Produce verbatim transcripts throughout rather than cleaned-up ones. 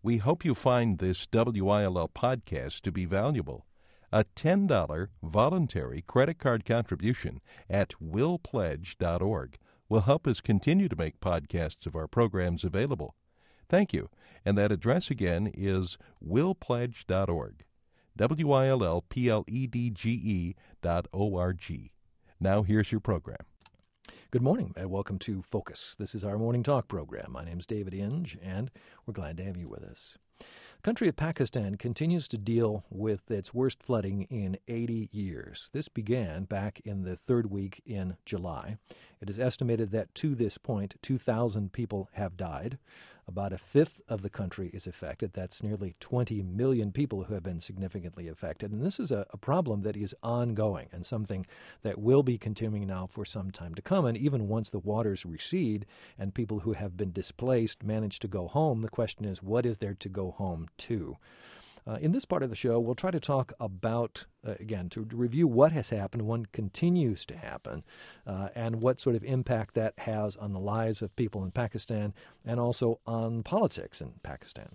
We hope you find this W I L L podcast to be valuable. A ten dollars voluntary credit card contribution at will pledge dot org will help us continue to make podcasts of our programs available. Thank you. And that address again is will pledge dot org. W I L L P L E D G E dot O R G. Now here's your program. Good morning and welcome to Focus. This is our morning talk program. My name is David Inge and we're glad to have you with us. The country of Pakistan continues to deal with its worst flooding in eighty years. This began back in the third week in July. It is estimated that to this point, two thousand people have died. About a fifth of the country is affected. That's nearly twenty million people who have been significantly affected. And this is a, a problem that is ongoing and something that will be continuing now for some time to come. And even once the waters recede and people who have been displaced manage to go home, the question is, what is there to go home to? Uh, in this part of the show, we'll try to talk about, uh, again, to, to review what has happened, what continues to happen, uh, and what sort of impact that has on the lives of people in Pakistan and also on politics in Pakistan.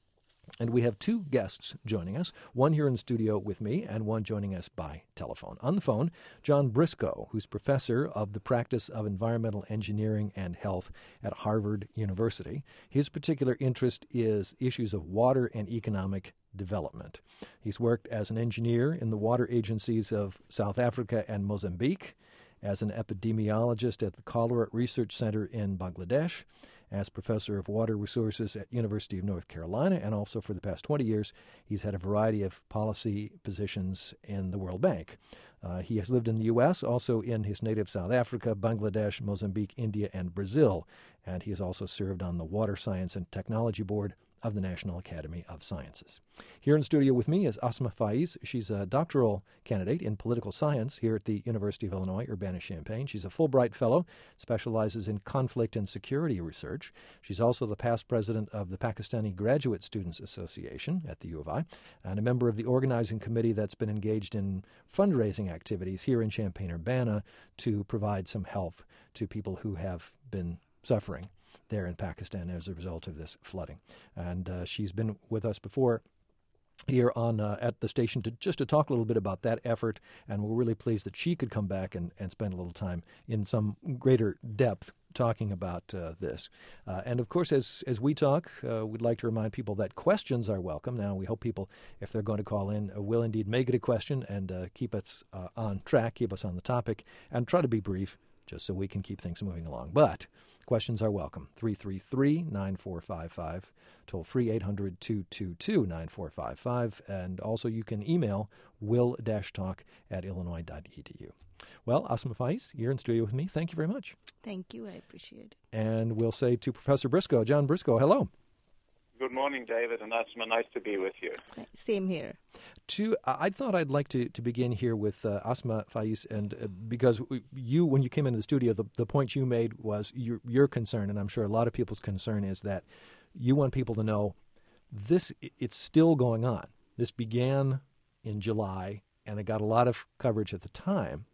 And we have two guests joining us, one here in studio with me and one joining us by telephone. On the phone, John Briscoe, who's professor of the practice of environmental engineering and health at Harvard University. His particular interest is issues of water and economic development. He's worked as an engineer in the water agencies of South Africa and Mozambique, as an epidemiologist at the Cholera Research Center in Bangladesh, as professor of water resources at University of North Carolina, and also for the past twenty years, he's had a variety of policy positions in the World Bank. Uh, he has lived in the U S, also in his native South Africa, Bangladesh, Mozambique, India, and Brazil, and he has also served on the Water Science and Technology Board of the National Academy of Sciences. Here in studio with me is Asma Faiz. She's a doctoral candidate in political science here at the University of Illinois, Urbana-Champaign. She's a Fulbright Fellow, specializes in conflict and security research. She's also the past president of the Pakistani Graduate Students Association at the U of I, and a member of the organizing committee that's been engaged in fundraising activities here in Champaign-Urbana to provide some help to people who have been suffering there in Pakistan as a result of this flooding. And uh, she's been with us before here on uh, at the station to just to talk a little bit about that effort, and we're really pleased that she could come back and, and spend a little time in some greater depth talking about uh, this. Uh, and of course, as as we talk, uh, we'd like to remind people that questions are welcome. Now, we hope people, if they're going to call in, uh, will indeed make it a question and uh, keep us uh, on track, keep us on the topic, and try to be brief just so we can keep things moving along. But questions are welcome. three three three, nine four five five, toll free eight hundred, two two two, nine four five five, and also you can email will-talk at illinois dot e d u. Well, Asma Faiz, you're in studio with me. Thank you very much. Thank you. I appreciate it. And we'll say to Professor Briscoe, John Briscoe, hello. Good morning, David and Asma. Nice to be with you. Same here. To, I thought I'd like to, to begin here with uh, Asma Faiz, and uh, because you, when you came into the studio, the, the point you made was your, your concern, and I'm sure a lot of people's concern is that you want people to know this, it's still going on. This began in July, and it got a lot of coverage at the time,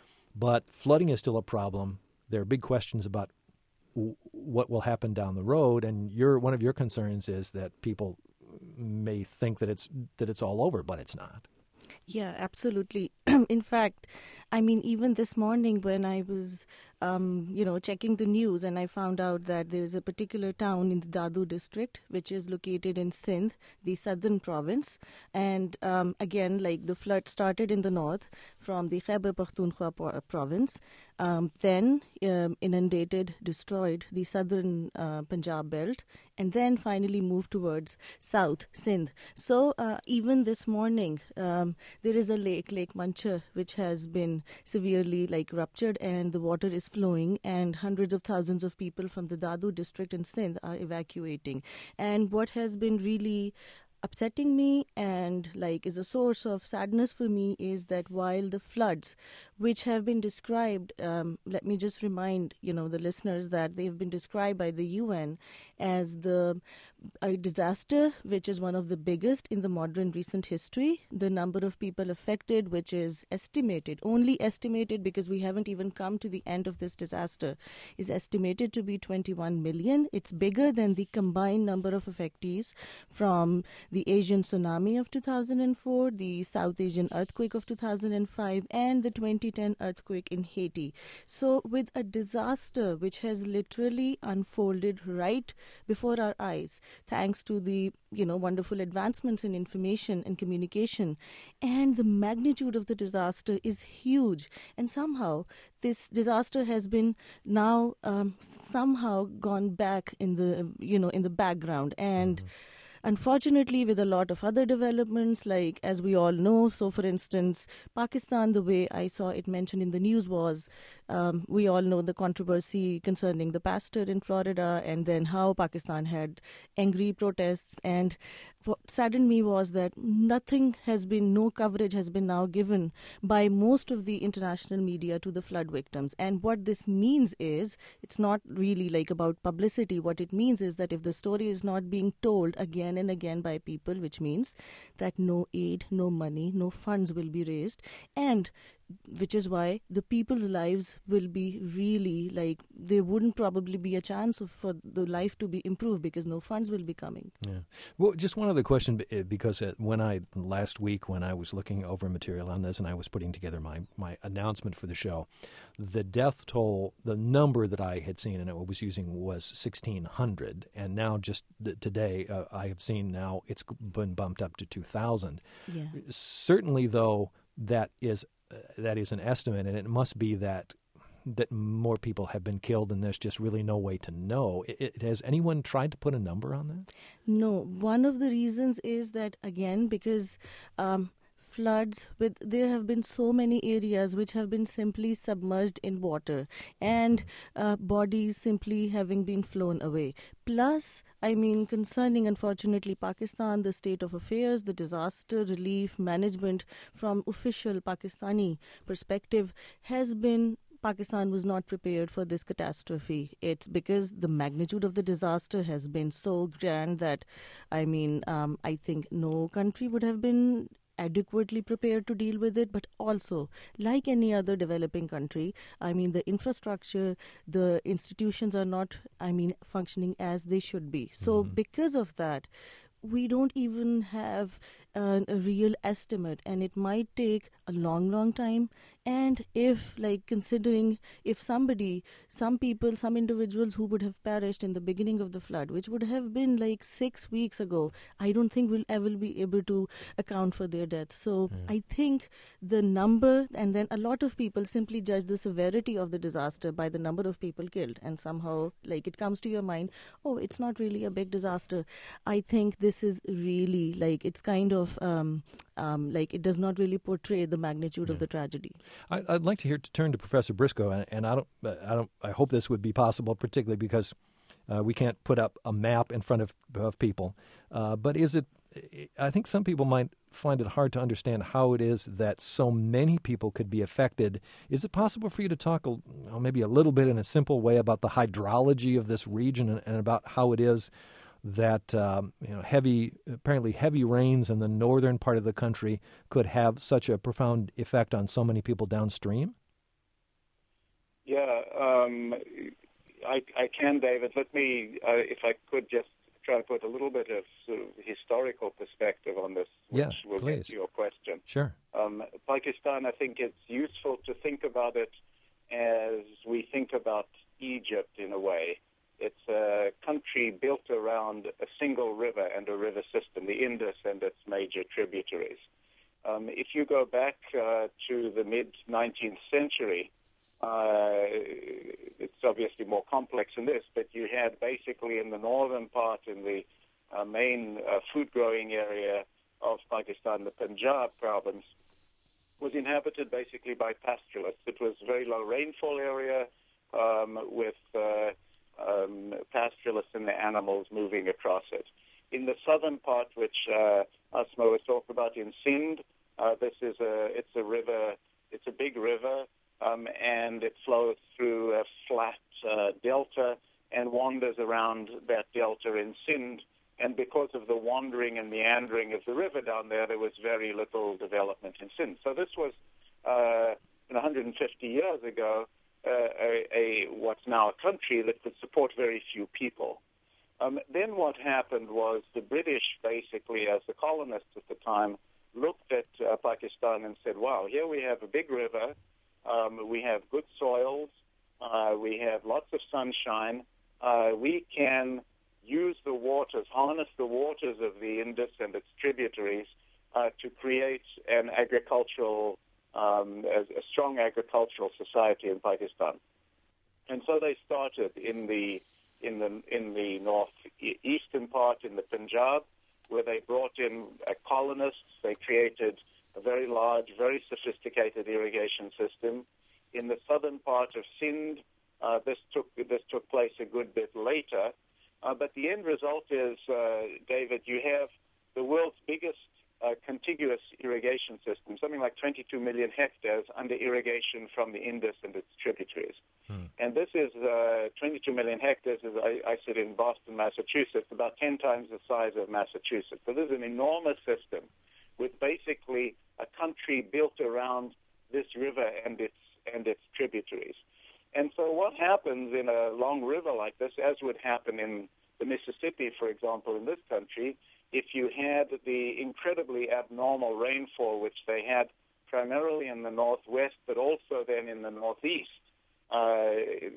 but flooding is still a problem. There are big questions about what will happen down the road, and your one of your concerns is that people may think that it's that it's all over, but it's not. Yeah, absolutely. In fact, I mean, even this morning when I was, um, you know, checking the news, and I found out that there is a particular town in the Dadu district, which is located in Sindh, the southern province. And um, again, like the flood started in the north from the Khyber Pakhtunkhwa province, um, then um, inundated, destroyed the southern uh, Punjab belt, and then finally moved towards south Sindh. So uh, even this morning, um, there is a lake, Lake Manchar, which has been severely like ruptured, and the water is flowing, and hundreds of thousands of people from the Dadu district in Sindh are evacuating. And what has been really upsetting me and like is a source of sadness for me is that while the floods, which have been described, um, let me just remind you know the listeners that they've been described by the U N as the a disaster which is one of the biggest in the modern recent history. The number of people affected, which is estimated, only estimated because we haven't even come to the end of this disaster, is estimated to be twenty-one million. It's bigger than the combined number of affectees from the Asian tsunami of two thousand four, the South Asian earthquake of two thousand five, and the twenty ten earthquake in Haiti. So with a disaster which has literally unfolded right before our eyes, thanks to the, you know, wonderful advancements in information and communication, and the magnitude of the disaster is huge. And somehow this disaster has been now um, somehow gone back in the, you know, in the background. And mm-hmm. Unfortunately, with a lot of other developments, like as we all know, so for instance, Pakistan, the way I saw it mentioned in the news was, um, we all know the controversy concerning the pastor in Florida, and then how Pakistan had angry protests. And what saddened me was that nothing has been, no coverage has been now given by most of the international media to the flood victims. And what this means is, it's not really like about publicity. What it means is that if the story is not being told again and again by people, which means that no aid, no money, no funds will be raised, and which is why the people's lives will be really like, there wouldn't probably be a chance of, for the life to be improved because no funds will be coming. Yeah. Well, just one other question, because when I, last week when I was looking over material on this and I was putting together my, my announcement for the show, the death toll, the number that I had seen and I was using was sixteen hundred. And now just th- today uh, I have seen now it's been bumped up to two thousand. Yeah. Certainly, though, that is Uh, that is an estimate, and it must be that that more people have been killed, and there's just really no way to know. It, it, has anyone tried to put a number on that? No. One of the reasons is that, again, because um, floods, with there have been so many areas which have been simply submerged in water, and uh, bodies simply having been flown away. Plus, I mean, concerning, unfortunately, Pakistan, the state of affairs, the disaster relief management from official Pakistani perspective has been, Pakistan was not prepared for this catastrophe. It's because the magnitude of the disaster has been so grand that, I mean, um, I think no country would have been adequately prepared to deal with it. But also, like any other developing country, I mean, the infrastructure, the institutions are not, I mean, functioning as they should be. So mm-hmm. because of that, we don't even have uh, a real estimate, and it might take a long, long time. And if, like, considering if somebody, some people, some individuals who would have perished in the beginning of the flood, which would have been like six weeks ago, I don't think we'll ever be able to account for their death. So yeah. I think the number, and then a lot of people simply judge the severity of the disaster by the number of people killed. And somehow, like, it comes to your mind, oh, it's not really a big disaster. I think this is really, like, it's kind of, um, um, like, it does not really portray the magnitude yeah. of the tragedy. I, I'd like to hear to turn to Professor Briscoe, and, and I don't, I don't, I hope this would be possible, particularly because uh, we can't put up a map in front of, of people. Uh, but is it? I think some people might find it hard to understand how it is that so many people could be affected. Is it possible for you to talk a, maybe a little bit in a simple way about the hydrology of this region and, and about how it is that um, you know heavy, apparently heavy rains in the northern part of the country could have such a profound effect on so many people downstream? Yeah, um, I, I can, David. Let me, uh, if I could, just try to put a little bit of, sort of historical perspective on this, which yeah, will please. get to your question. Sure. Um, Pakistan, I think it's useful to think about it as we think about Egypt in a way. It's a country built around a single river and a river system, the Indus and its major tributaries. Um, if you go back uh, to the mid-nineteenth century, uh, it's obviously more complex than this, but you had basically in the northern part, in the uh, main uh, food-growing area of Pakistan, the Punjab province, was inhabited basically by pastoralists. It was a very low rainfall area um, with... Uh, Um, pastoralists and the animals moving across it. In the southern part, which uh, Asma was talking about in Sindh, uh, this is a it's a river. It's a big river, um, and it flows through a flat uh, delta and wanders around that delta in Sindh And because of the wandering and meandering of the river down there, there was very little development in Sindh. So this was, uh, one hundred fifty years ago, uh, a, a what's now a country that could support very few people. Um, then what happened was the British, basically, as the colonists at the time, looked at uh, Pakistan and said, wow, here we have a big river, um, we have good soils, uh, we have lots of sunshine, uh, we can use the waters, harness the waters of the Indus and its tributaries uh, to create an agricultural, um, a, a strong agricultural society in Pakistan. And so they started in the in the in the northeastern part, in the Punjab, where they brought in uh, colonists. They created a very large, very sophisticated irrigation system. In the southern part of Sindh, uh, this took this took place a good bit later. Uh, but the end result is, uh, David, you have the world's biggest uh, contiguous irrigation system, something like twenty-two million hectares under irrigation from the Indus and its tributaries. Hmm. And this is uh, twenty-two million hectares, as I, I sit in Boston, Massachusetts, about ten times the size of Massachusetts. So this is an enormous system with basically a country built around this river and its and its tributaries. And so what happens in a long river like this, as would happen in the Mississippi, for example, in this country, if you had the incredibly abnormal rainfall, which they had primarily in the northwest, but also then in the northeast, uh,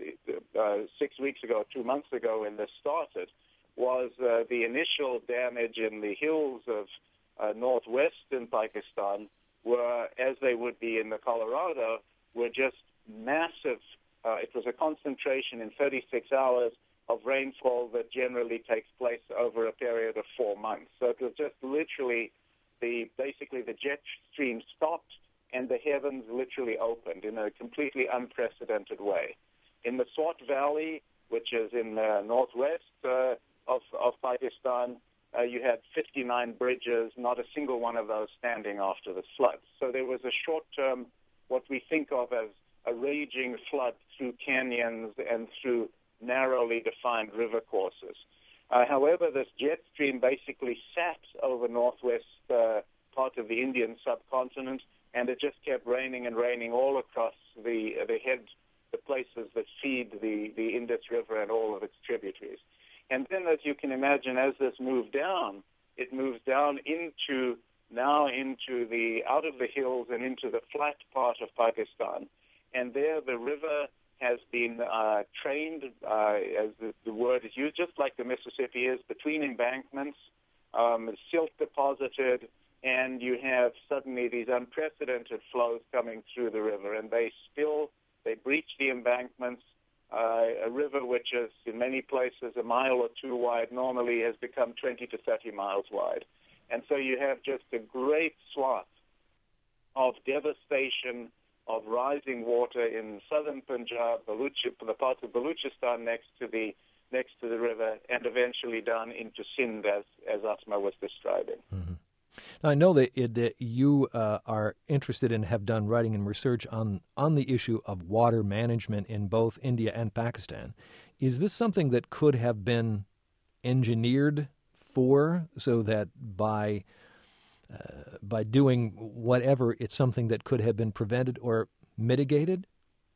uh, six weeks ago, two months ago when this started, was uh, the initial damage in the hills of uh, northwestern Pakistan were, as they would be in the Colorado, were just massive. Uh, it was a concentration in thirty-six hours of rainfall that generally takes place over a period of four months. So it was just literally the basically the jet stream stopped and the heavens literally opened in a completely unprecedented way. In the Swat Valley, which is in the northwest uh, of, of Pakistan, uh, you had fifty-nine bridges, not a single one of those standing after the flood. So there was a short-term, what we think of as a raging flood through canyons and through narrowly defined river courses. Uh, however, this jet stream basically sat over northwest uh, part of the Indian subcontinent, and it just kept raining and raining all across the the head, the places that feed the, the Indus River and all of its tributaries. And then, as you can imagine, as this moved down, it moves down into, now into the, out of the hills and into the flat part of Pakistan. And there the river has been uh, trained, uh, as the, the word is used, just like the Mississippi is, between embankments, um, silt deposited, and you have suddenly these unprecedented flows coming through the river. And they spill, they breach the embankments. Uh, a river which is in many places a mile or two wide normally has become twenty to thirty miles wide. And so you have just a great swath of devastation, of rising water in southern Punjab, Baluch, the parts of Baluchistan next to the next to the river, and eventually down into Sindh, as as Asma was describing. Mm-hmm. Now, I know that, it, that you uh, are interested and have done writing and research on on the issue of water management in both India and Pakistan. Is this something that could have been engineered for, so that by Uh, by doing whatever, it's something that could have been prevented or mitigated?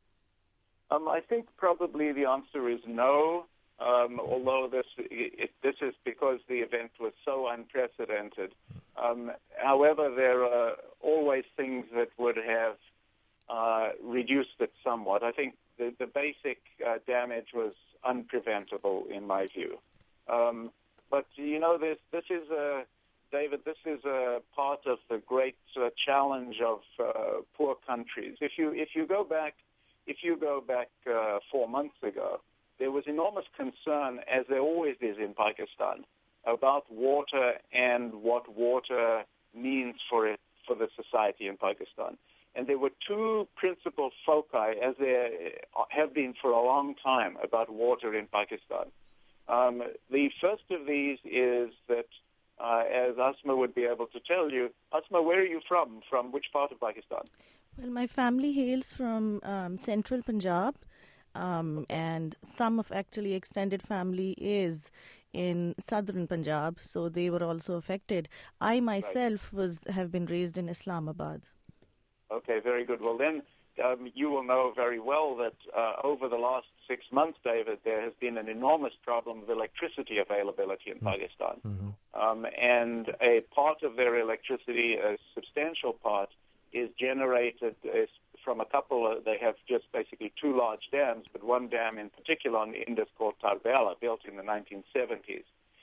Um, I think probably the answer is no, um, although this it, this is because the event was so unprecedented. Um, however, there are always things that would have uh, reduced it somewhat. I think the, the basic uh, damage was unpreventable, in my view. Um, but, you know, this, this is a... David, this is a part of the great uh, challenge of uh, poor countries. If you if you go back, if you go back uh, four months ago, there was enormous concern, as there always is in Pakistan, about water and what water means for it for the society in Pakistan. And there were two principal foci, as there have been for a long time, about water in Pakistan. Um, the first of these is that, Uh, as Asma would be able to tell you. Asma, where are you from? From which part of Pakistan? Well, my family hails from um, central Punjab, um, and some of actually extended family is in southern Punjab, so they were also affected. I myself right. was have been raised in Islamabad. Okay, very good. Well, then um, you will know very well that uh, over the last six months, David, there has been an enormous problem of electricity availability in mm-hmm. Pakistan. Mm-hmm. Um, and a part of their electricity, a substantial part, is generated uh, from a couple of, they have just basically two large dams, but one dam in particular on the Indus called Tarbela, built in the nineteen seventies.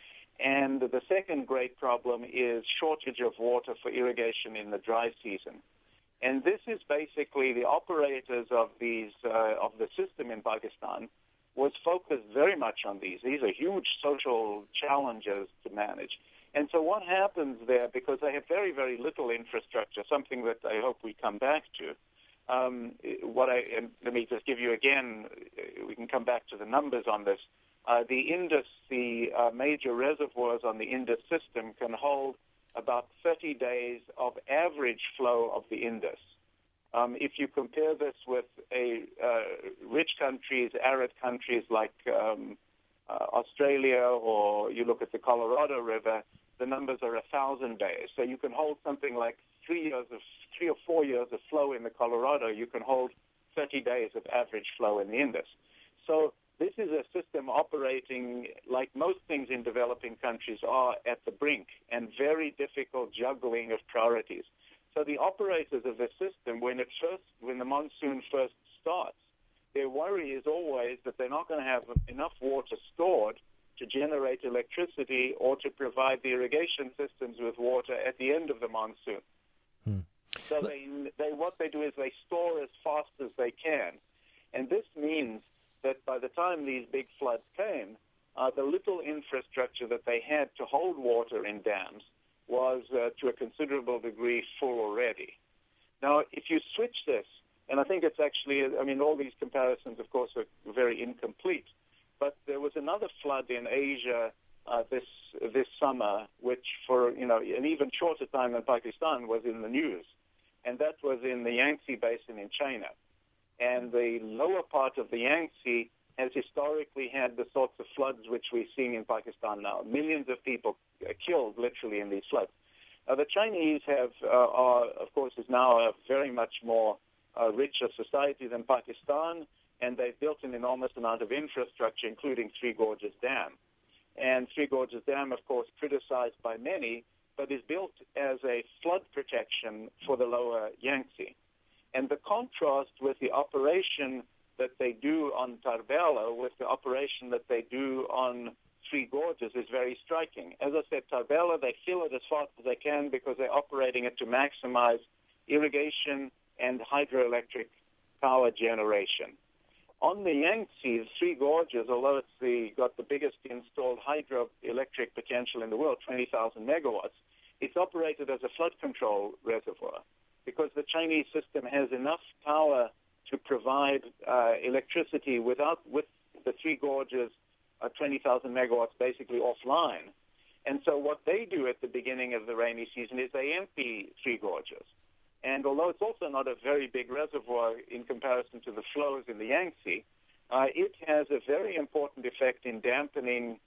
And the second great problem is shortage of water for irrigation in the dry season. And this is basically the operators of these uh, of the system in Pakistan was focused very much on these. These are huge social challenges to manage. And so what happens there, because they have very, very little infrastructure, something that I hope we come back to, um, what I, and let me just give you again, we can come back to the numbers on this. Uh, the Indus, the uh, major reservoirs on the Indus system can hold about thirty days of average flow of the Indus. Um, if you compare this with a uh, rich countries, arid countries like um, uh, Australia, or you look at the Colorado River, the numbers are a thousand days. So you can hold something like three years of three or four years of flow in the Colorado. You can hold thirty days of average flow in the Indus. So this is a system operating like most things in developing countries are at the brink, and very difficult juggling of priorities. So the operators of the system, when it first, when the monsoon first starts, their worry is always that they're not going to have enough water stored to generate electricity or to provide the irrigation systems with water at the end of the monsoon. Hmm. So they, they, what they do is they store as fast as they can. And this means that by the time these big floods came, uh, the little infrastructure that they had to hold water in dams was uh, to a considerable degree full already. Now, if you switch this, and I think it's actually, I mean, all these comparisons, of course, are very incomplete, but there was another flood in Asia uh, this this summer, which for, you know, an even shorter time than Pakistan was in the news, and that was in the Yangtze Basin in China. And the lower part of the Yangtze has historically had the sorts of floods which we're seeing in Pakistan now. Millions of people killed, literally, in these floods. Uh, the Chinese have, uh, are, of course, is now a very much more uh, richer society than Pakistan, and they've built an enormous amount of infrastructure, including Three Gorges Dam. And Three Gorges Dam, of course, criticized by many, but is built as a flood protection for the lower Yangtze. And the contrast with the operation that they do on Tarbela with the operation that they do on Three Gorges is very striking. As I said, Tarbela, they fill it as fast as they can because they're operating it to maximize irrigation and hydroelectric power generation. On the Yangtze, Three Gorges, although it's the, got the biggest installed hydroelectric potential in the world, twenty thousand megawatts, it's operated as a flood control reservoir, because the Chinese system has enough power to provide uh, electricity without with the Three Gorges uh, twenty thousand megawatts basically offline. And so what they do at the beginning of the rainy season is they empty Three Gorges. And although it's also not a very big reservoir in comparison to the flows in the Yangtze, uh, it has a very important effect in dampening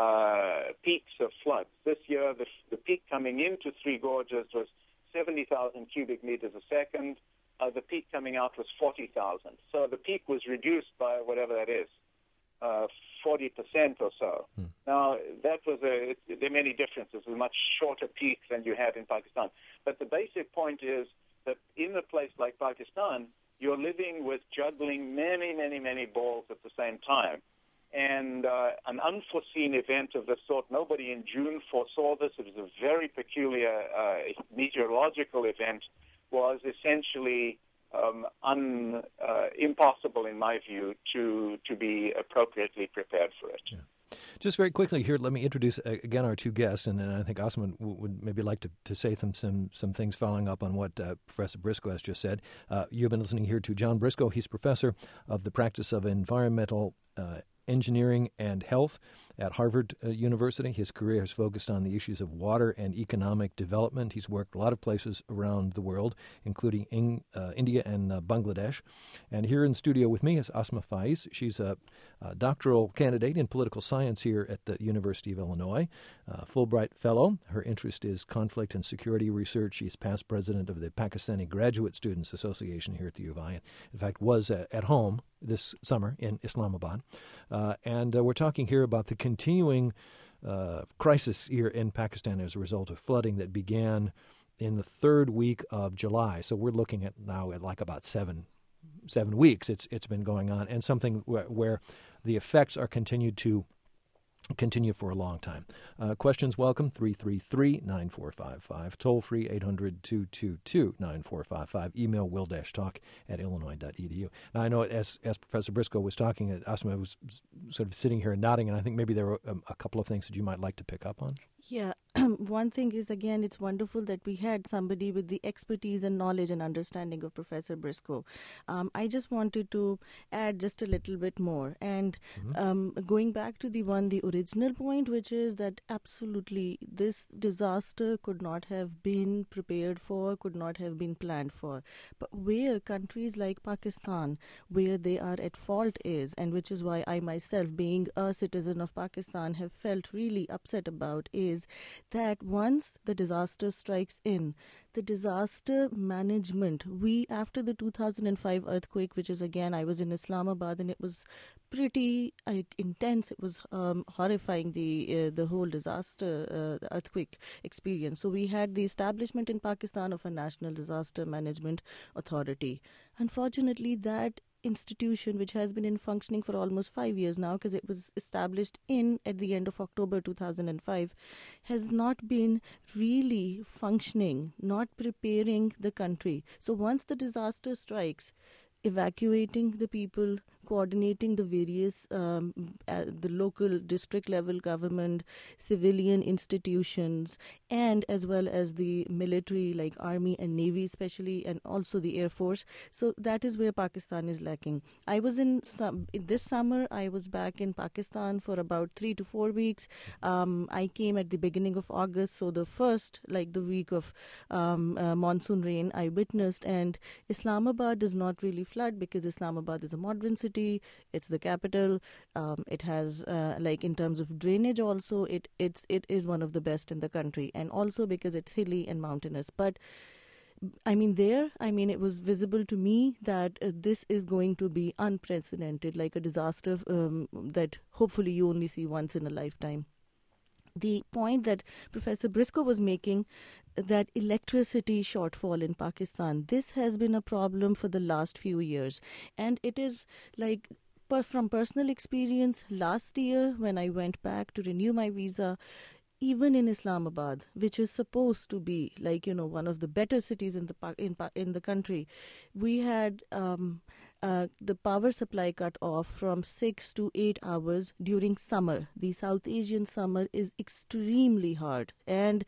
uh, peaks of floods. This year, the, the peak coming into Three Gorges was seventy thousand cubic meters a second. Uh, the peak coming out was forty thousand. So the peak was reduced by whatever that is, uh, forty percent or so. Hmm. Now, that was a, it, there are many differences. It was a much shorter peak than you had in Pakistan. But the basic point is that in a place like Pakistan, you're living with juggling many, many, many balls at the same time. And uh, an unforeseen event of the sort, nobody in June foresaw this. It was a very peculiar uh, meteorological event, was essentially um, un, uh, impossible, in my view, to, to be appropriately prepared for it. Yeah. Just very quickly here, let me introduce uh, again our two guests, and, and I think Osman w- would maybe like to, to say some, some some things following up on what uh, Professor Briscoe has just said. Uh, you've been listening here to John Briscoe. He's professor of the practice of environmental uh, engineering and health at Harvard uh, University. His career has focused on the issues of water and economic development. He's worked a lot of places around the world, including in, uh, India and uh, Bangladesh. And here in studio with me is Asma Faiz. She's a, a doctoral candidate in political science here at the University of Illinois, uh, Fulbright Fellow. Her interest is conflict and security research. She's past president of the Pakistani Graduate Students Association here at the U of I, and in fact was uh, at home this summer in Islamabad. Uh, and uh, we're talking here about the continuing uh, crisis here in Pakistan as a result of flooding that began in the third week of July. So we're looking at now at like about seven seven weeks it's it's been going on, and something where, where the effects are continued to continue for a long time. Uh, questions welcome, three three three, nine four five five. Toll free, eight hundred, two two two, nine four five five. Email will-talk at illinois dot e d u. Now, I know as as Professor Briscoe was talking, Asma was sort of sitting here and nodding, and I think maybe there were a, a couple of things that you might like to pick up on. Yeah, one thing is, again, it's wonderful that we had somebody with the expertise and knowledge and understanding of Professor Briscoe. Um, I just wanted to add just a little bit more. And mm-hmm. um, going back to the one, the original point, which is that absolutely this disaster could not have been prepared for, could not have been planned for. But where countries like Pakistan, where they are at fault is, and which is why I myself, being a citizen of Pakistan, have felt really upset about, is that once the disaster strikes in, the disaster management, we, after the two thousand five earthquake, which is again, I was in Islamabad and it was pretty uh, intense. It was um, horrifying, the uh, the whole disaster, uh, the earthquake experience. So we had the establishment in Pakistan of a National Disaster Management Authority. Unfortunately, that institution, which has been in functioning for almost five years now, because it was established in at the end of October two thousand five, has not been really functioning, not preparing the country. So once the disaster strikes, evacuating the people, coordinating the various, um, uh, the local district level government, civilian institutions, and as well as the military like Army and Navy especially, and also the Air Force. So that is where Pakistan is lacking. I was in, some, this summer, I was back in Pakistan for about three to four weeks. Um, I came at the beginning of August, so the first, like the week of um, uh, monsoon rain, I witnessed, and Islamabad does not really flood because Islamabad is a modern city. It's the capital. Um, it has, uh, like in terms of drainage also, it it's it is one of the best in the country, and also because it's hilly and mountainous. But I mean, there, I mean, it was visible to me that uh, this is going to be unprecedented, like a disaster um, that hopefully you only see once in a lifetime. The point that Professor Briscoe was making, that electricity shortfall in Pakistan, this has been a problem for the last few years. And it is like, per- from personal experience, last year when I went back to renew my visa, even in Islamabad, which is supposed to be like, you know, one of the better cities in the in, in the country, we had um, uh, the power supply cut off from six to eight hours during summer. The South Asian summer is extremely hard. And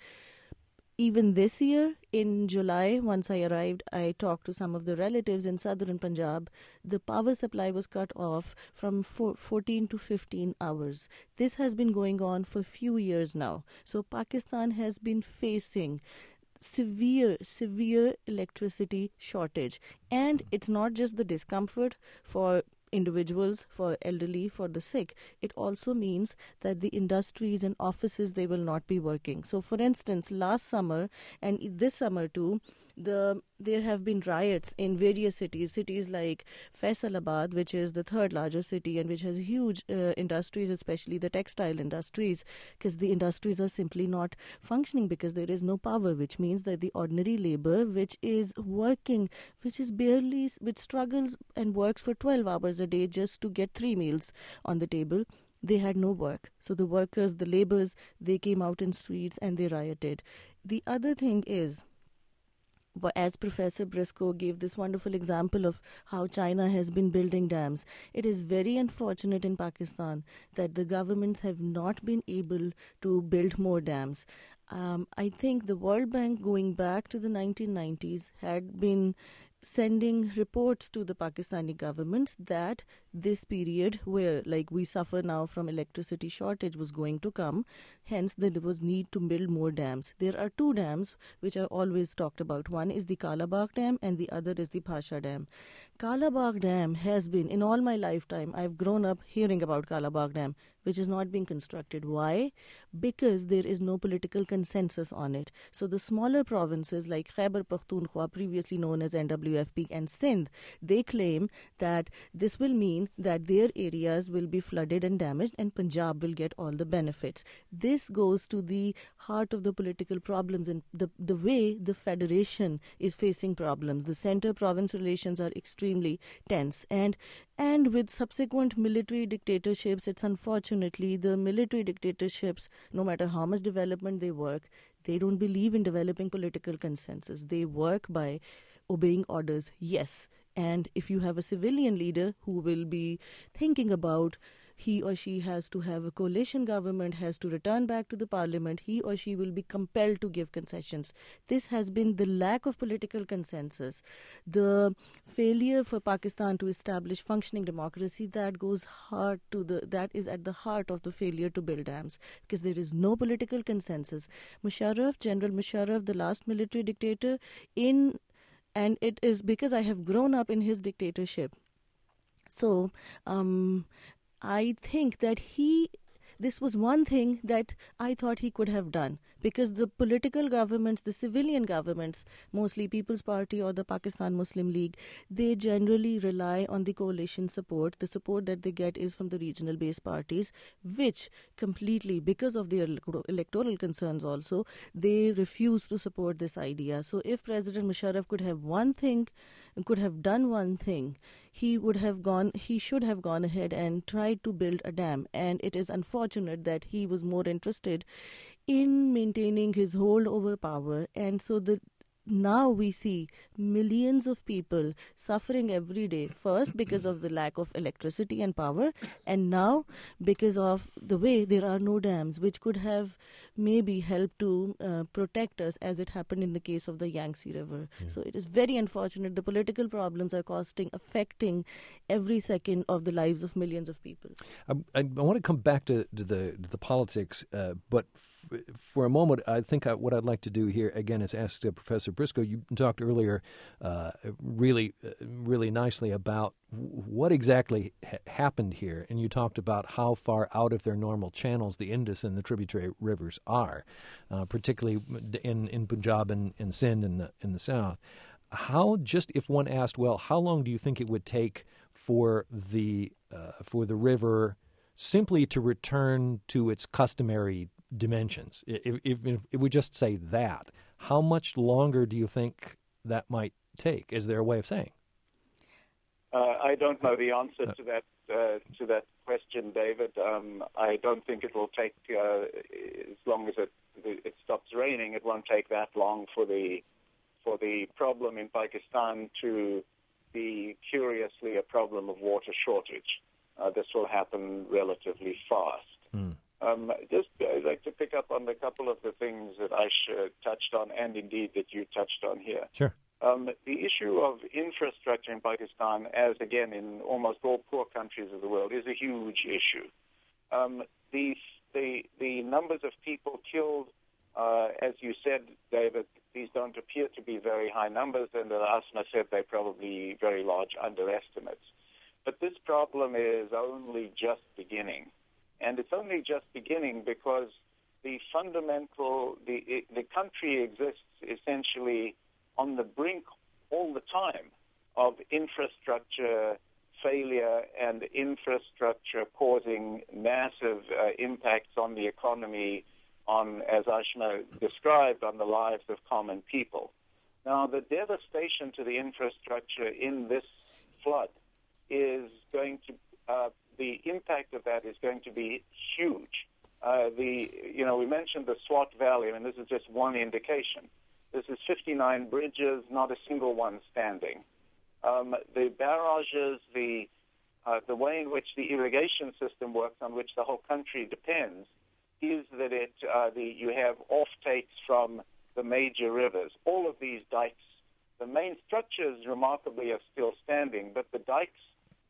even this year, in July, once I arrived, I talked to some of the relatives in southern Punjab. The power supply was cut off from four, fourteen to fifteen hours. This has been going on for a few years now. So Pakistan has been facing severe, severe electricity shortage. And it's not just the discomfort for individuals, for elderly, for the sick. It also means that the industries and offices, they will not be working. So for instance, last summer and this summer too, the there have been riots in various cities, cities like Faisalabad, which is the third largest city and which has huge uh, industries, especially the textile industries, because the industries are simply not functioning because there is no power, which means that the ordinary labor, which is working, which is barely, which struggles and works for twelve hours a day just to get three meals on the table, they had no work. So the workers, the laborers, they came out in streets and they rioted. The other thing is, but as Professor Briscoe gave this wonderful example of how China has been building dams, it is very unfortunate in Pakistan that the governments have not been able to build more dams. Um, I think the World Bank, going back to the nineteen nineties, had been sending reports to the Pakistani governments that this period where, like, we suffer now from electricity shortage was going to come. Hence, there was need to build more dams. There are two dams which are always talked about. One is the Kalabagh Dam and the other is the Bhasha Dam. Kalabagh Dam has been, in all my lifetime, I've grown up hearing about Kalabagh Dam, which is not being constructed. Why? Because there is no political consensus on it. So the smaller provinces like Khyber Pakhtunkhwa, previously known as N W F P, and Sindh, they claim that this will mean that their areas will be flooded and damaged and Punjab will get all the benefits. This goes to the heart of the political problems and the, the way the federation is facing problems. The center-province relations are extremely tense. And And with subsequent military dictatorships, it's unfortunately the military dictatorships, no matter how much development they work, they don't believe in developing political consensus. They work by obeying orders, yes. And if you have a civilian leader who will be thinking about he or she has to have a coalition government, has to return back to the parliament, he or she will be compelled to give concessions. This has been the lack of political consensus, the failure for Pakistan to establish functioning democracy that goes hard to the, that is at the heart of the failure to build dams, because there is no political consensus. Musharraf, General Musharraf, the last military dictator, in and it is because I have grown up in his dictatorship. So, um, I think that he, this was one thing that I thought he could have done, because the political governments, the civilian governments, mostly People's Party or the Pakistan Muslim League, they generally rely on the coalition support. The support that they get is from the regional based parties, which completely, because of their electoral concerns also, they refuse to support this idea. So if President Musharraf could have one thing, could have done one thing, he would have gone, he should have gone ahead and tried to build a dam. And it is unfortunate that he was more interested in maintaining his hold over power. And so the now we see millions of people suffering every day, first because of the lack of electricity and power, and now because of the way there are no dams, which could have maybe helped to uh, protect us, as it happened in the case of the Yangtze River. Yeah. So it is very unfortunate. The political problems are costing, affecting every second of the lives of millions of people. I, I, I want to come back to, to the to the politics, uh, but f- for a moment, I think I, what I'd like to do here again is ask uh, Professor Briscoe. You talked earlier, uh, really, uh, really nicely about what exactly ha- happened here, and you talked about how far out of their normal channels the Indus and the tributary rivers are, uh, particularly in, in Punjab and in Sindh in the in the south. How, just if one asked, well, how long do you think it would take for the uh, for the river simply to return to its customary dimensions? If, if, if we just say that, how much longer do you think that might take? Is there a way of saying? Uh, I don't know the answer to that uh, to that question, David. Um, I don't think it will take uh, as long as it it stops raining. It won't take that long for the for the problem in Pakistan to be curiously a problem of water shortage. Uh, this will happen relatively fast. Mm. Um, just I'd like to pick up on a couple of the things that Aisha touched on, and indeed that you touched on here. Sure. Um, the issue of infrastructure in Pakistan, as again in almost all poor countries of the world, is a huge issue. Um, the, the, the numbers of people killed, uh, as you said, David, these don't appear to be very high numbers, and as Asma said, they're probably very large underestimates. But this problem is only just beginning. And it's only just beginning because the fundamental, the, the country exists essentially on the brink all the time of infrastructure failure and infrastructure causing massive uh, impacts on the economy, on, as Ashma described, on the lives of common people. Now, the devastation to the infrastructure in this flood is going to, uh, the impact of that is going to be huge. Uh, the, you know, we mentioned the Swat Valley. I mean, this is just one indication. This is fifty-nine bridges, not a single one standing. Um, the barrages, the uh, the way in which the irrigation system works, on which the whole country depends, is that it uh, the you have off-takes from the major rivers. All of these dikes, the main structures remarkably are still standing, but the dikes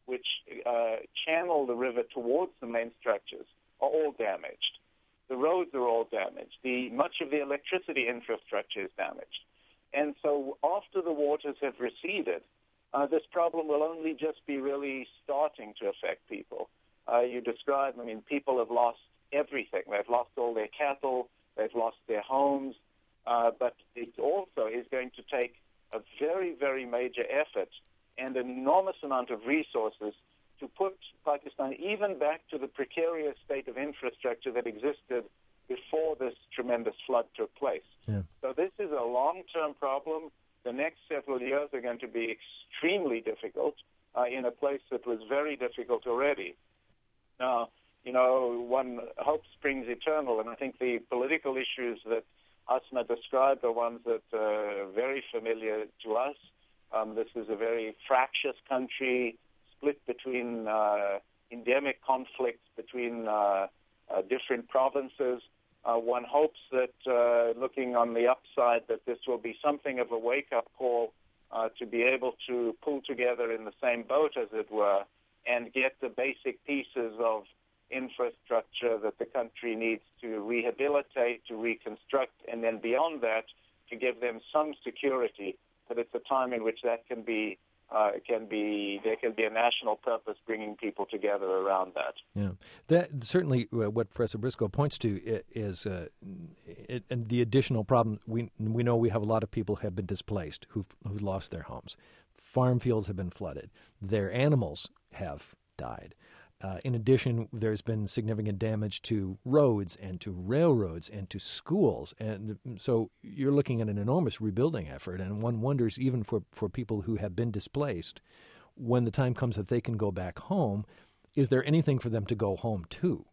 which uh, channel the river towards the main structures, are all damaged. The roads are all damaged. The, much of the electricity infrastructure is damaged. And so after the waters have receded, uh, this problem will only just be really starting to affect people. Uh, you described, I mean, people have lost everything. They've lost all their cattle. They've lost their homes. Uh, but it also is going to take a very, very major effort and an enormous amount of resources to put Pakistan even back to the precarious state of infrastructure that existed before this tremendous flood took place. Yeah. So this is a long-term problem. The next several years are going to be extremely difficult uh, in a place that was very difficult already. Now, you know, one hope springs eternal, and I think the political issues that Asma described are ones that are very familiar to us. Um, this is a very fractious country, split between uh, endemic conflicts between uh, uh, different provinces. Uh, one hopes that, uh, looking on the upside, that this will be something of a wake-up call uh, to be able to pull together in the same boat, as it were, and get the basic pieces of infrastructure that the country needs to rehabilitate, to reconstruct, and then beyond that, to give them some security that it's a time in which that can be, uh, can be, there can be a national purpose bringing people together around that. Yeah, that certainly uh, what Professor Briscoe points to is uh, it, and the additional problem. We we know we have a lot of people who have been displaced, who've who lost their homes. Farm fields have been flooded. Their animals have died. Uh, in addition, there's been significant damage to roads and to railroads and to schools. And so you're looking at an enormous rebuilding effort. And one wonders, even for, for people who have been displaced, when the time comes that they can go back home, is there anything for them to go home to?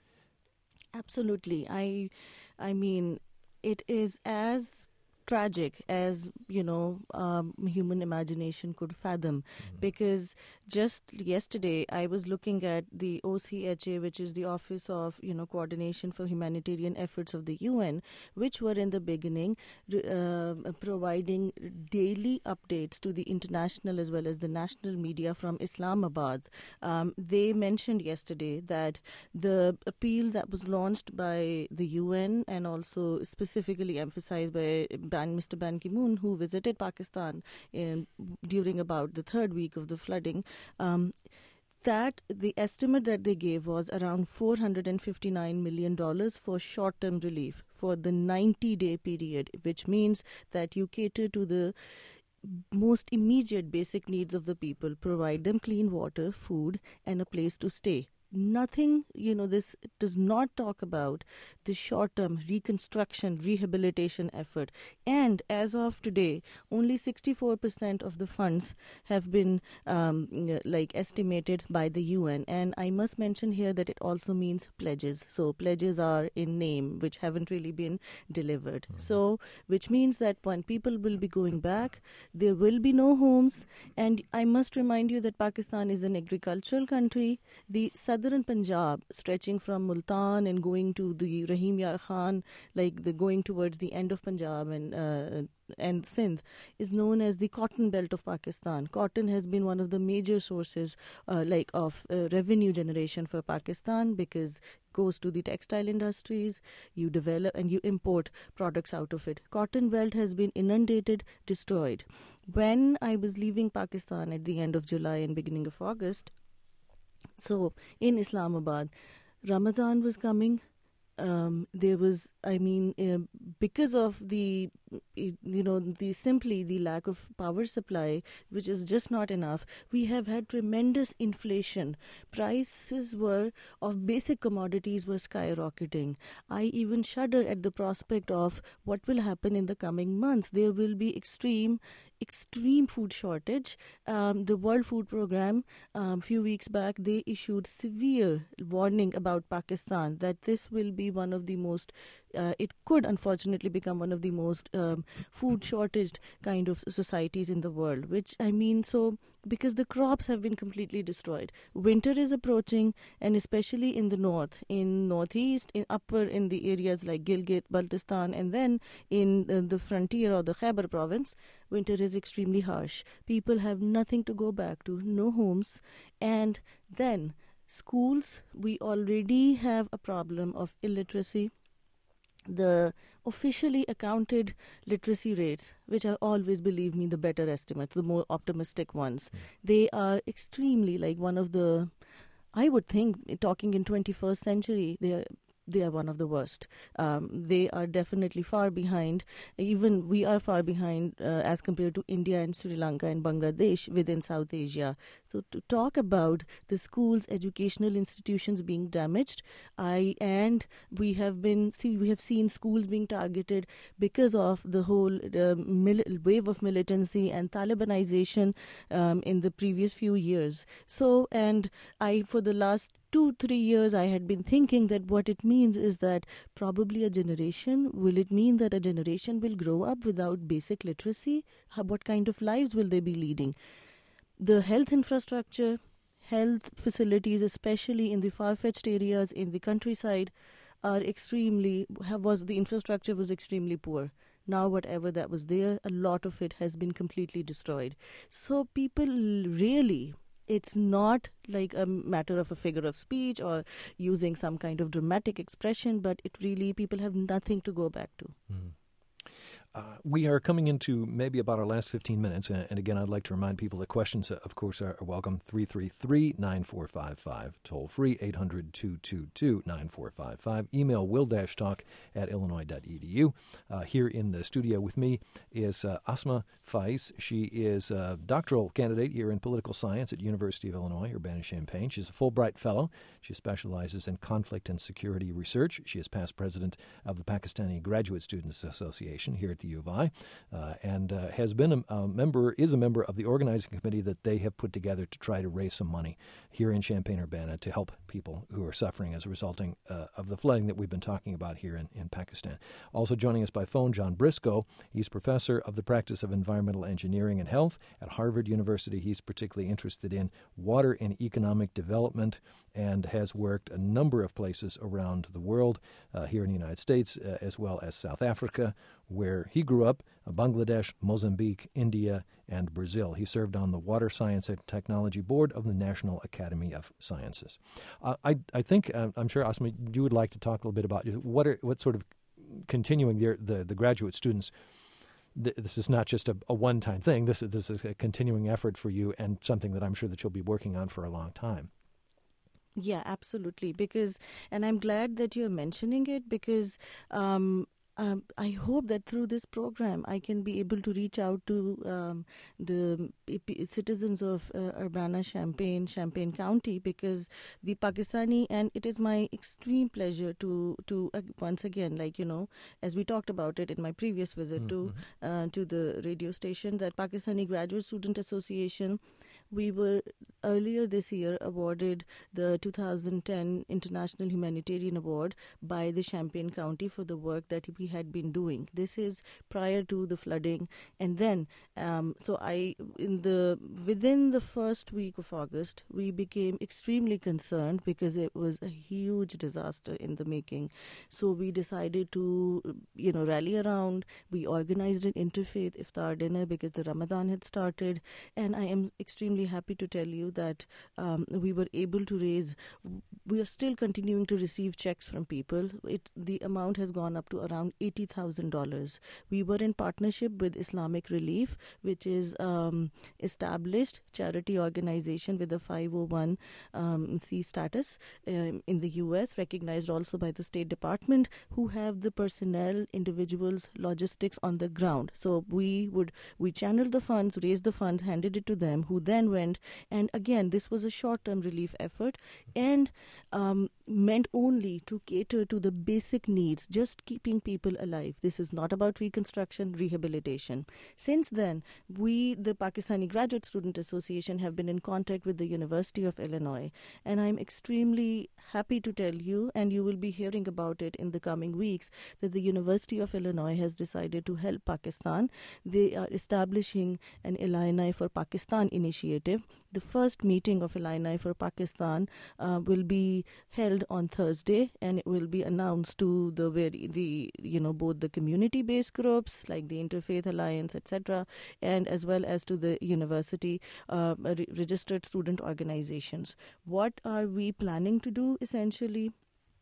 Absolutely. I, I mean, it is as tragic as, you know, um, human imagination could fathom. Mm-hmm. Because just yesterday I was looking at the O C H A, which is the Office of, you know, Coordination for Humanitarian Efforts of the U N, which were in the beginning uh, providing daily updates to the international as well as the national media from Islamabad. Um, they mentioned yesterday that the appeal that was launched by the U N and also specifically emphasized by Mister Ban Ki-moon, who visited Pakistan in, during about the third week of the flooding, um, that the estimate that they gave was around four hundred fifty-nine million dollars for short-term relief for the ninety-day period, which means that you cater to the most immediate basic needs of the people, provide them clean water, food, and a place to stay. Nothing, you know, this does not talk about the short-term reconstruction, rehabilitation effort. And as of today, only sixty-four percent of the funds have been um, like estimated by the U N. And I must mention here that it also means pledges. So pledges are in name, which haven't really been delivered. Mm-hmm. So, which means that when people will be going back, there will be no homes. And I must remind you that Pakistan is an agricultural country. The Southern Punjab, stretching from Multan and going to the Rahim Yar Khan, like the going towards the end of Punjab and uh, and Sindh, is known as the cotton belt of Pakistan. Cotton has been one of the major sources, uh, like of uh, revenue generation for Pakistan, because it goes to the textile industries. You develop and you import products out of it. Cotton belt has been inundated, destroyed. When I was leaving Pakistan at the end of July and beginning of August, so in Islamabad, Ramadan was coming. Um, there was, I mean, uh, because of the, you know, the simply the lack of power supply, which is just not enough, we have had tremendous inflation. Prices were of basic commodities were skyrocketing. I even shudder at the prospect of what will happen in the coming months. There will be extreme extreme food shortage. Um, the World Food Programme, a um, few weeks back, they issued severe warning about Pakistan that this will be one of the most, uh, it could unfortunately become one of the most um, food shortaged kind of societies in the world, which I mean, so because the crops have been completely destroyed. Winter is approaching, and especially in the north, in northeast, in upper in the areas like Gilgit, Baltistan, and then in uh, the frontier or the Khyber province, winter is extremely harsh. People have nothing to go back to, no homes. And then schools, we already have a problem of illiteracy. The officially accounted literacy rates, which are always, believe me, the better estimates, the more optimistic ones, mm. they are extremely, like one of the, I would think, talking in twenty-first century, they are they are one of the worst. Um, they are definitely far behind. Even we are far behind uh, as compared to India and Sri Lanka and Bangladesh within South Asia. So to talk about the schools, educational institutions being damaged, I and we have been see we have seen schools being targeted because of the whole uh, mil- wave of militancy and Talibanization um, in the previous few years. So and I for the last two, three years, I had been thinking that what it means is that probably a generation, will it mean that a generation will grow up without basic literacy? How, what kind of lives will they be leading? The health infrastructure, health facilities, especially in the far-fetched areas in the countryside, are extremely, have, was the infrastructure was extremely poor. Now whatever that was there, a lot of it has been completely destroyed. So people really... It's not like a matter of a figure of speech or using some kind of dramatic expression, but it really, people have nothing to go back to. Mm. Uh, we are coming into maybe about our last fifteen minutes. And, and again, I'd like to remind people that questions, uh, of course, are, are welcome. three three three, nine four five five. Toll free, eight hundred, two two two, nine four five five. Email will-talk at illinois dot e d u. Uh, here in the studio with me is uh, Asma Faiz. She is a doctoral candidate here in political science at University of Illinois, Urbana-Champaign. She's a Fulbright Fellow. She specializes in conflict and security research. She is past president of the Pakistani Graduate Students Association here at the U of I, uh, and uh, has been a, a member, is a member of the organizing committee that they have put together to try to raise some money here in Champaign-Urbana to help people who are suffering as a resulting uh, of the flooding that we've been talking about here in, in Pakistan. Also joining us by phone, John Briscoe. He's professor of the practice of environmental engineering and health at Harvard University. He's particularly interested in water and economic development and has worked a number of places around the world, uh, here in the United States, uh, as well as South Africa, where he grew up, uh, Bangladesh, Mozambique, India, and Brazil. He served on the Water Science and Technology Board of the National Academy of Sciences. Uh, I, I think, uh, I'm sure, Asma, you would like to talk a little bit about what are, what sort of continuing the, the, the graduate students. This is not just a, a one-time thing. This is, this is a continuing effort for you and something that I'm sure that you'll be working on for a long time. Yeah, absolutely. Because, and I'm glad that you're mentioning it because um, um, I hope that through this program I can be able to reach out to um, the p- citizens of uh, Urbana-Champaign, Champaign County, because the Pakistani, and it is my extreme pleasure to, to uh, once again, like, you know, as we talked about it in my previous visit mm-hmm. to uh, to the radio station, that Pakistani Graduate Student Association, we were earlier this year awarded the two thousand ten International Humanitarian Award by the Champaign County for the work that we had been doing. This is prior to the flooding, and then um, so I in the within the first week of August we became extremely concerned because it was a huge disaster in the making. So we decided to you know rally around. We organized an interfaith iftar dinner because the Ramadan had started, and I am extremely happy to tell you that um, we were able to raise, we are still continuing to receive checks from people. It, the amount has gone up to around eighty thousand dollars. We were in partnership with Islamic Relief, which is um, established charity organization with a five oh one c um, status um, in the U S, recognized also by the State Department, who have the personnel, individuals, logistics on the ground. So we would, we channeled the funds, raised the funds, handed it to them, who then went, and again, this was a short-term relief effort and um, meant only to cater to the basic needs, just keeping people alive. This is not about reconstruction, rehabilitation. Since then, we, the Pakistani Graduate Student Association, have been in contact with the University of Illinois, and I'm extremely happy to tell you, and you will be hearing about it in the coming weeks, that the University of Illinois has decided to help Pakistan. They are establishing an Illini for Pakistan initiative. The first meeting of Illini for Pakistan uh, will be held held on Thursday, and it will be announced to the very the you know both the community-based groups like the Interfaith Alliance, et cetera, and as well as to the university uh, re- registered student organizations. What are we planning to do? Essentially,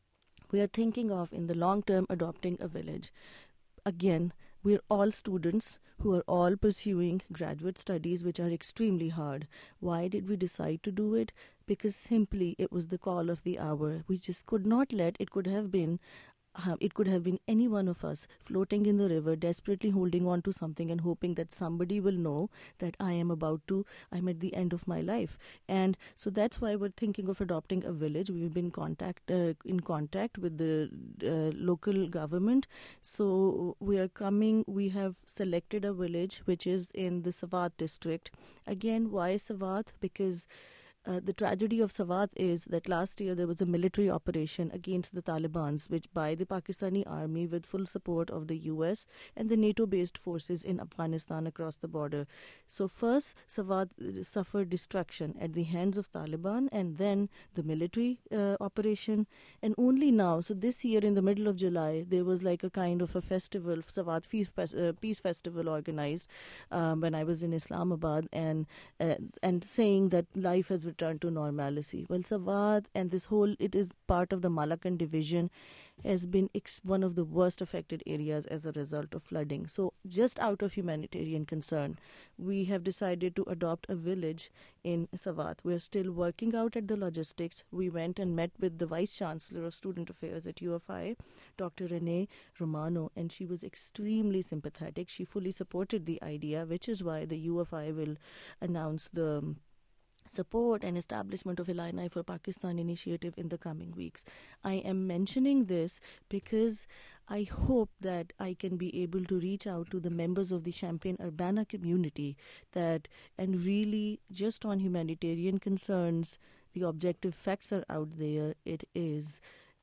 we are thinking of in the long term adopting a village. Again, we're all students who are all pursuing graduate studies, which are extremely hard. Why did we decide to do it? Because simply it was the call of the hour. We just could not let, it could have been Uh, it could have been any one of us floating in the river, desperately holding on to something and hoping that somebody will know that I am about to, I'm at the end of my life. And so that's why we're thinking of adopting a village. We've been contact uh, in contact with the uh, local government. So we are coming, we have selected a village which is in the Sawat district. Again, why Sawat? Because Uh, the tragedy of Sawat is that last year there was a military operation against the Taliban, which by the Pakistani army with full support of the U S and the NATO-based forces in Afghanistan across the border. So first, Sawat suffered destruction at the hands of Taliban, and then the military uh, operation. And only now, so this year in the middle of July, there was like a kind of a festival, Sawat Peace, uh, Peace Festival organized um, when I was in Islamabad, and uh, and saying that life has returned to normalcy. Well, Sawat and this whole, it is part of the Malakan division, has been ex- one of the worst affected areas as a result of flooding. So just out of humanitarian concern, we have decided to adopt a village in Sawat. We are still working out at the logistics. We went and met with the Vice Chancellor of Student Affairs at U F I, Doctor Renee Romano, and she was extremely sympathetic. She fully supported the idea, which is why the U F I will announce the support and establishment of Illini for Pakistan initiative in the coming weeks. I am mentioning this because I hope that I can be able to reach out to the members of the Champaign-Urbana community that, and really just on humanitarian concerns, the objective facts are out there. It is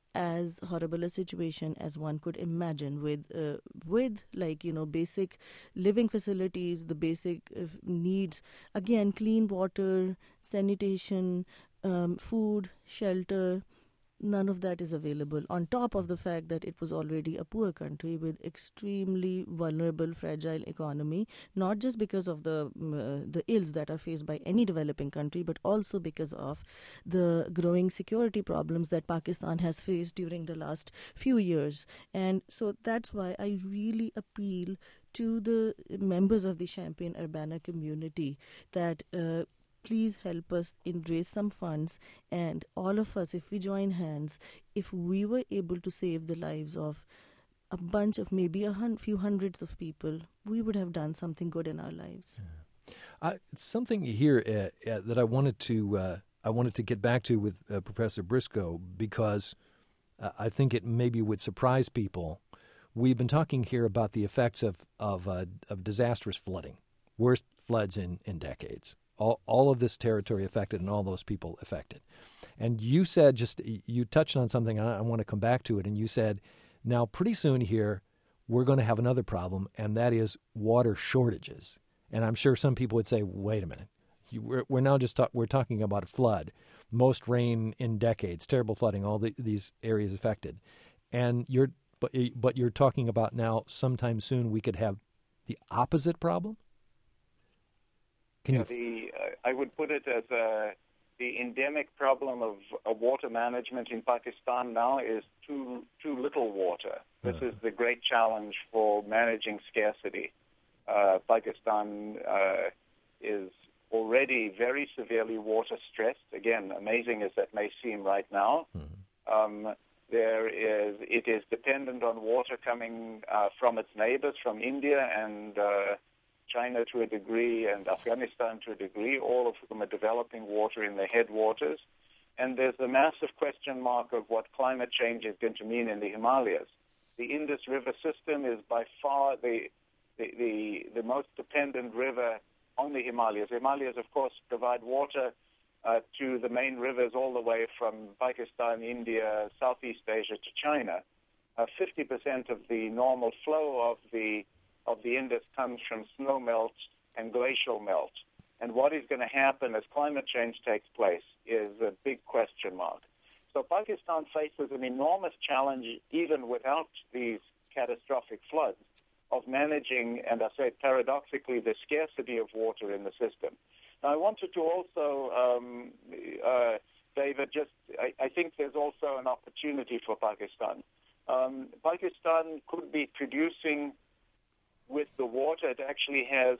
as horrible a situation as one could imagine, with uh, with like you know basic living facilities, the basic uh, needs, again clean water, sanitation, um, food, shelter. None of that is available, on top of the fact that it was already a poor country with extremely vulnerable, fragile economy, not just because of the uh, the ills that are faced by any developing country, but also because of the growing security problems that Pakistan has faced during the last few years. And so that's why I really appeal to the members of the Champaign-Urbana community that uh, please help us in raise some funds, and all of us, if we join hands, if we were able to save the lives of a bunch of maybe a hun- few hundreds of people, we would have done something good in our lives. Yeah. Uh, something here uh, uh, that I wanted to uh, I wanted to get back to with uh, Professor Briscoe, because uh, I think it maybe would surprise people. We've been talking here about the effects of of, uh, of disastrous flooding, worst floods in, in decades. All, all of this territory affected and all those people affected. And you said, just you touched on something, I, I want to come back to it, and you said, now pretty soon here we're going to have another problem, and that is water shortages. And I'm sure some people would say, wait a minute, you, we're, we're now just talk, we're talking about a flood, most rain in decades, terrible flooding, all the, these areas affected. And you're but, but you're talking about now sometime soon we could have the opposite problem? Can yeah, you... the, uh, I would put it as a, the endemic problem of uh, water management in Pakistan now is too too little water. This uh. is the great challenge for managing scarcity. Uh, Pakistan uh, is already very severely water stressed. Again, amazing as that may seem right now. Mm. Um, there is it is dependent on water coming uh, from its neighbors, from India and uh, China to a degree, and Afghanistan to a degree, all of whom are developing water in their headwaters. And there's a massive question mark of what climate change is going to mean in the Himalayas. The Indus River system is by far the the, the, the most dependent river on the Himalayas. The Himalayas, of course, provide water uh, to the main rivers all the way from Pakistan, India, Southeast Asia to China. Uh, fifty percent of the normal flow of the of the Indus comes from snow melt and glacial melt. And what is going to happen as climate change takes place is a big question mark. So Pakistan faces an enormous challenge, even without these catastrophic floods, of managing, and I say paradoxically, the scarcity of water in the system. Now, I wanted to also, um, uh, David, just, I, I think there's also an opportunity for Pakistan. Um, Pakistan could be producing with the water. It actually has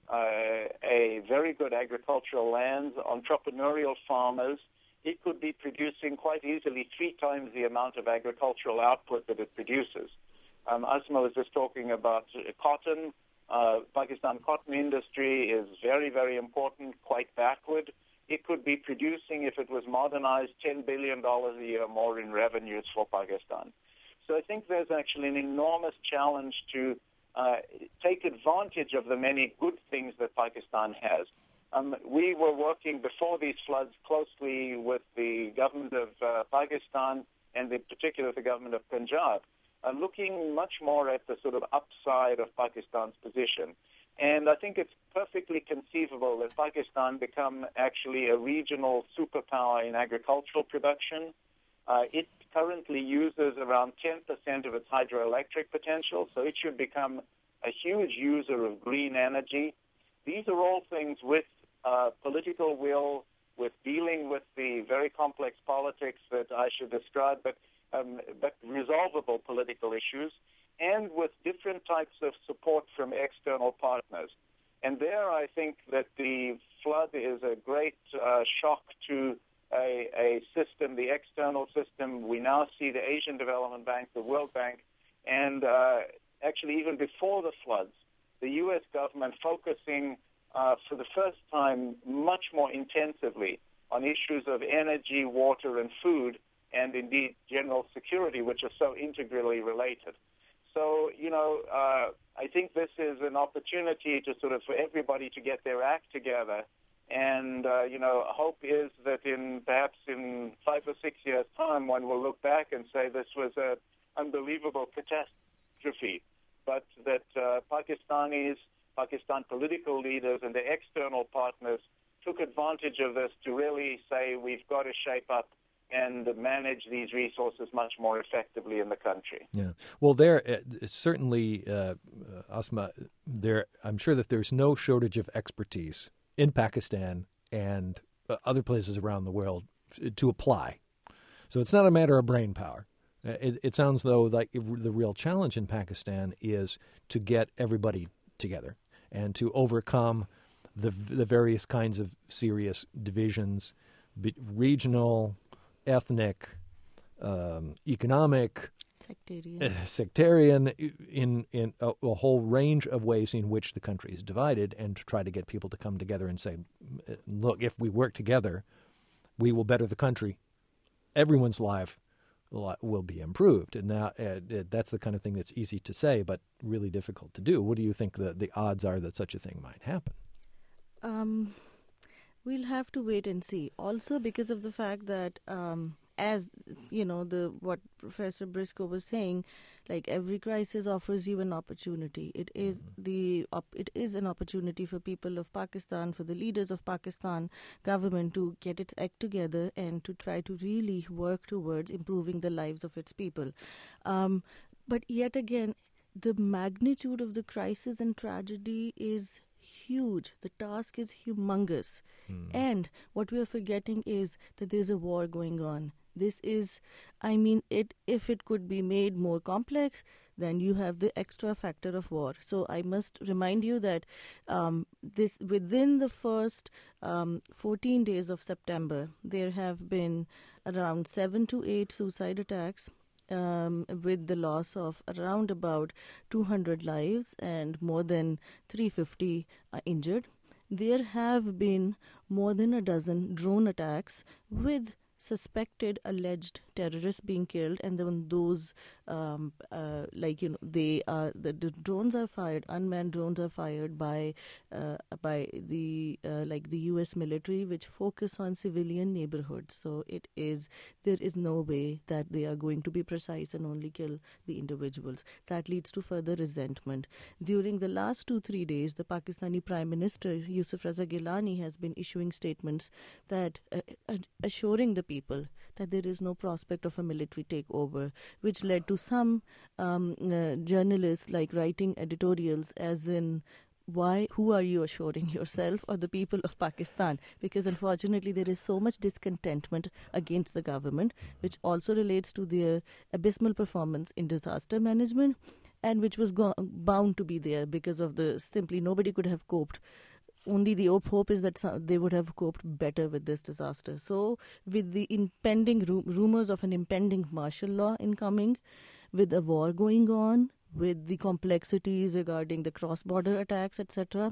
uh, a very good agricultural land, entrepreneurial farmers. It could be producing quite easily three times the amount of agricultural output that it produces. Um, Asma was just talking about uh, cotton. Uh, Pakistan cotton industry is very, very important, quite backward. It could be producing, if it was modernized, ten billion dollars a year more in revenues for Pakistan. So I think there's actually an enormous challenge to uh, take advantage of the many good things that Pakistan has. Um, we were working before these floods closely with the government of uh, Pakistan and in particular the government of Punjab, uh, looking much more at the sort of upside of Pakistan's position. And I think it's perfectly conceivable that Pakistan become actually a regional superpower in agricultural production. Uh, it currently uses around ten percent of its hydroelectric potential, so it should become a huge user of green energy. These are all things with uh, political will, with dealing with the very complex politics that I should describe, but, um, but resolvable political issues, and with different types of support from external partners. And there I think that the flood is a great uh, shock to a, a system, the external system. We now see the Asian Development Bank, the World Bank, and uh, actually even before the floods, the U S government focusing uh, for the first time much more intensively on issues of energy, water, and food, and indeed general security, which are so integrally related. So, you know, uh, I think this is an opportunity to sort of for everybody to get their act together. And, uh, you know, hope is that in perhaps in five or six years' time, one will look back and say this was an unbelievable catastrophe, but that uh, Pakistanis, Pakistan political leaders and the external partners took advantage of this to really say we've got to shape up and manage these resources much more effectively in the country. Yeah. Well, there uh, certainly, uh, Asma, there. I'm sure that there's no shortage of expertise in Pakistan and uh, other places around the world to apply. So it's not a matter of brain power. It, it sounds though like the real challenge in Pakistan is to get everybody together and to overcome the the various kinds of serious divisions, regional, ethnic, um, economic, sectarian, uh, sectarian in in a, a whole range of ways in which the country is divided, and to try to get people to come together and say, look, if we work together, we will better the country. Everyone's life will be improved. And now uh, that's the kind of thing that's easy to say, but really difficult to do. What do you think the, the odds are that such a thing might happen? Um, we'll have to wait and see. Also because of the fact that, um, as, you know, the what Professor Briscoe was saying, like every crisis offers you an opportunity. It is mm-hmm. the op- it is an opportunity for people of Pakistan, for the leaders of Pakistan government to get its act together and to try to really work towards improving the lives of its people. Um, but yet again, the magnitude of the crisis and tragedy is huge. The task is humongous. Mm. And what we are forgetting is that there's a war going on. This is, I mean, it. If it could be made more complex, then you have the extra factor of war. So I must remind you that um, this within the first um, fourteen days of September, there have been around seven to eight suicide attacks, Um, with the loss of around about two hundred lives and more than three hundred fifty uh, injured. There have been more than a dozen drone attacks with suspected alleged terrorists being killed, and then those, um, uh, like, you know, they are, the, the drones are fired, unmanned drones are fired by, uh, by the, uh, like the U S military, which focus on civilian neighborhoods. So it is, there is no way that they are going to be precise and only kill the individuals. That leads to further resentment. During the last two, three days, the Pakistani Prime Minister, Yusuf Raza Gilani, has been issuing statements that uh, uh, assuring the people that there is no prospect of a military takeover, which led to some um, uh, journalists like writing editorials as in, why, who are you assuring yourself or the people of Pakistan? Because unfortunately there is so much discontentment against the government, which also relates to their abysmal performance in disaster management, and which was go- bound to be there because of the simply nobody could have coped. Only the hope is that they would have coped better with this disaster. So with the impending ru- rumors of an impending martial law incoming, with a war going on, with the complexities regarding the cross-border attacks, et cetera,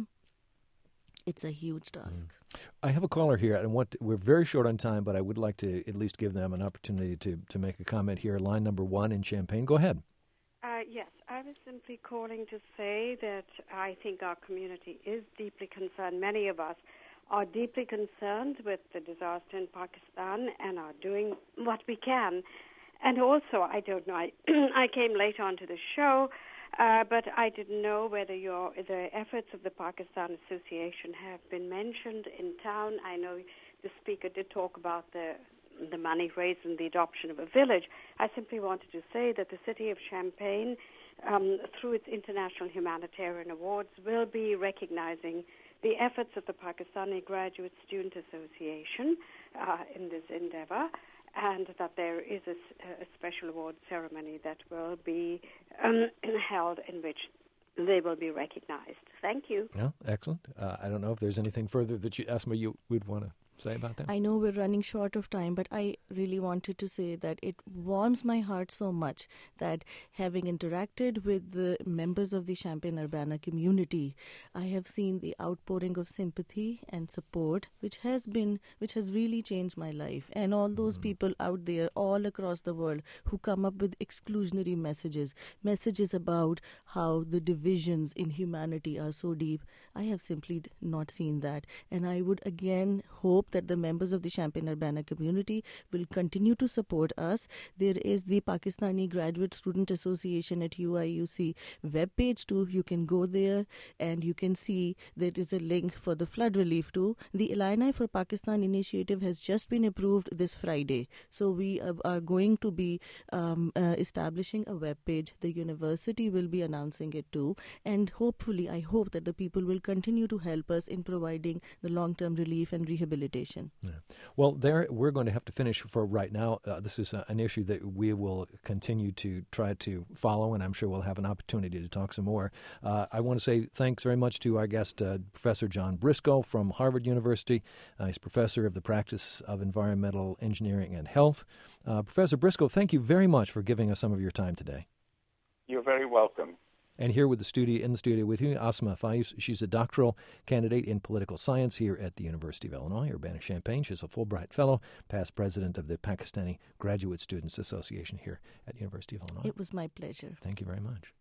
it's a huge task. Mm. I have a caller here, and what we're very short on time, but I would like to at least give them an opportunity to, to make a comment here. Line number one in Champaign. Go ahead. Uh, yes, I was simply calling to say that I think our community is deeply concerned. Many of us are deeply concerned with the disaster in Pakistan and are doing what we can. And also, I don't know, I, I came late on to the show, uh, but I didn't know whether your the efforts of the Pakistan Association have been mentioned in town. I know the speaker did talk about the the money raised in the adoption of a village. I simply wanted to say that the city of Champaign, um, through its International Humanitarian Awards, will be recognizing the efforts of the Pakistani Graduate Student Association uh, in this endeavor, and that there is a, a special award ceremony that will be um, held in which they will be recognized. Thank you. Yeah, excellent. Uh, I don't know if there's anything further that you, Asma, you would want to say about that? I know we're running short of time, but I really wanted to say that it warms my heart so much that having interacted with the members of the Champaign-Urbana community, I have seen the outpouring of sympathy and support, which has been, which has really changed my life. And all those mm. people out there all across the world who come up with exclusionary messages, messages about how the divisions in humanity are so deep, I have simply not seen that. And I would again hope that the members of the Champaign-Urbana community will continue to support us. There is the Pakistani Graduate Student Association at U I U C webpage too. You can go there and you can see there is a link for the flood relief too. The Illini for Pakistan initiative has just been approved this Friday. So we are, are going to be um, uh, establishing a webpage. The university will be announcing it too. And hopefully, I hope that the people will continue to help us in providing the long-term relief and rehabilitation. Yeah. Well, there we're going to have to finish for right now. Uh, this is uh, an issue that we will continue to try to follow, and I'm sure we'll have an opportunity to talk some more. Uh, I want to say thanks very much to our guest, uh, Professor John Briscoe from Harvard University. Uh, he's professor of the practice of environmental engineering and health. Uh, Professor Briscoe, thank you very much for giving us some of your time today. You're very welcome. And here with the studio, in the studio with you, Asma Faiz. She's a doctoral candidate in political science here at the University of Illinois, Urbana-Champaign. She's a Fulbright Fellow, past president of the Pakistani Graduate Students Association here at the University of Illinois. It was my pleasure. Thank you very much.